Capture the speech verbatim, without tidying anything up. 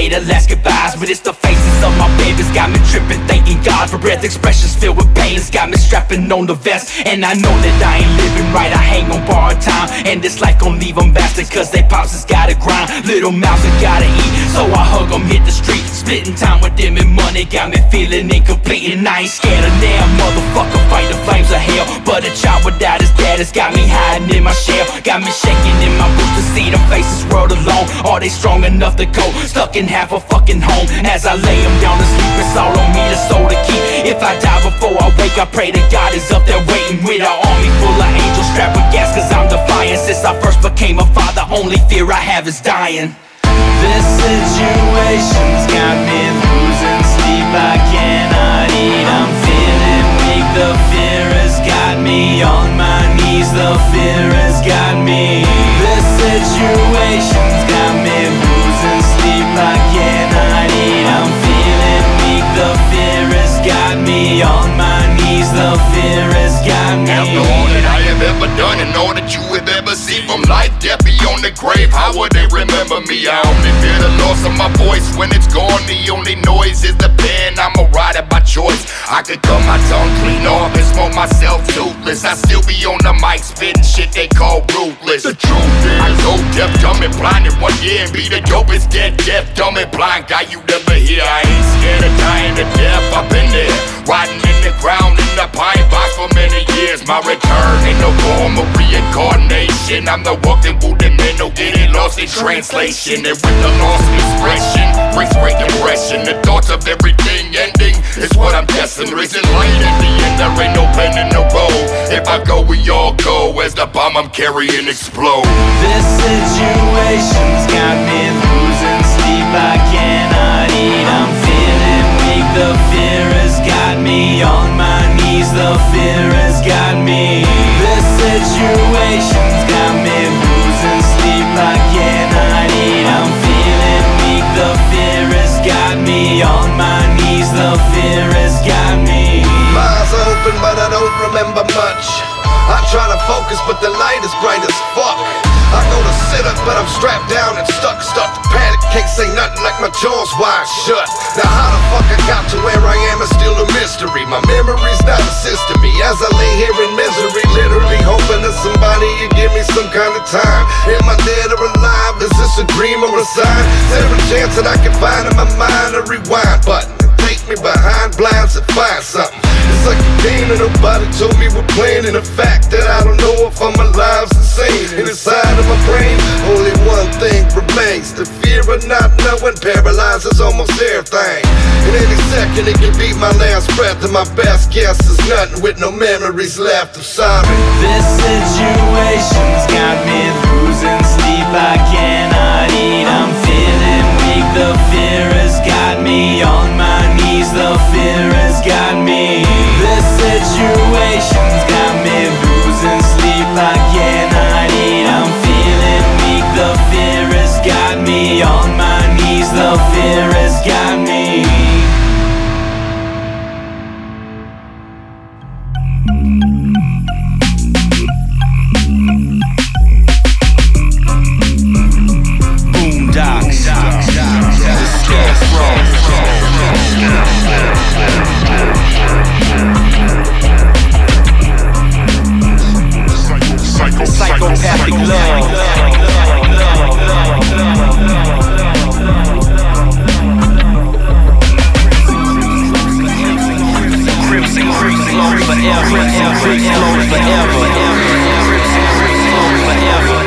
say the last goodbyes, but it's the faces of my babies got me tripping, thanking God for breath. Expressions filled with pain, it's got me strapping on the vest. And I know that I ain't living right, I hang on borrowed time, and this life gon' leave them bastard, cause they pops has gotta grind. Little mouths that gotta eat, so I hug them, hit the street. Splitting time with them and money got me feeling incomplete, and I ain't scared of damn motherfucker, fight the flames of hell. But a child without his dad has got me hiding in my shell, got me shaking in my boots to see them faces world alone. Are they strong enough to go? Stuck in half a fucking home. As I lay them down to sleep, it's all on me, the soul to keep. If I die before I wake, I pray to God is up there waiting with an army full of angels strapped with gas, cause I'm defiant. Since I first became a father, only fear I have is dying. This situation's got me losing sleep, I cannot eat, I'm feeling weak. The fear has got me on my knees, the fear has got me. This situation's got me losing sleep, I cannot eat, I'm feeling weak. The fear has got me on my knees, the fear has got me. After all that I have ever done and all that you have ever seen, from life, death, beyond the grave, how would they remember me? I only fear the loss of my voice when it's gone. The only noise is the pen, I'm a rider by choice. I could cut my tongue clean off and smoke myself toothless. I still be on the mic spitting shit they call ruthless. The truth is, I go deaf, dumb and blind in one year and be the dopest dead, deaf, dumb and blind guy you'd ever hear. I ain't scared of dying to death, I've been there, riding in the ground in the pine box for many years. My return ain't no form of reincarnation, I'm the walking Buddha man, no getting lost in translation. And with the lost expression brings great depression. The thoughts of everything ending is what I'm guessing. Reason light at the end, there ain't no bend in the road. If I go, we all go, as the bomb I'm carrying explode. This situation's got me losing sleep, I cannot eat, I'm feeling weak. The fear has got me on my knees, the fear has got me. This situation's got me losing sleep, I cannot eat, I'm feeling weak. The fear has got me on my knees, the fear has got me. My eyes are open but I don't remember much. I try to focus but the light is bright as fuck. I go to sit up but I'm strapped down and stuck. Stuck to panic, can't say nothing like my jaws wide shut. Now how the fuck I got to where I am is still a mystery. My memory's not assisting me as I lay here in misery, literally hoping that somebody will give me some kind of time. Am I dead or alive? Is this a dream or a sign? Is there a chance that I can find in my mind a rewind button? Take me behind blinds and find something. It's like a game that nobody told me we're playing, and the fact that I don't know if I'm alive's insane. And inside of my brain, only one thing remains: the fear of not knowing paralyzes almost everything. In any second it can be my last breath, and my best guess is nothing with no memories left. I'm sorry. This situation's got me losing sleep, I cannot eat, I'm feeling weak. The fear has got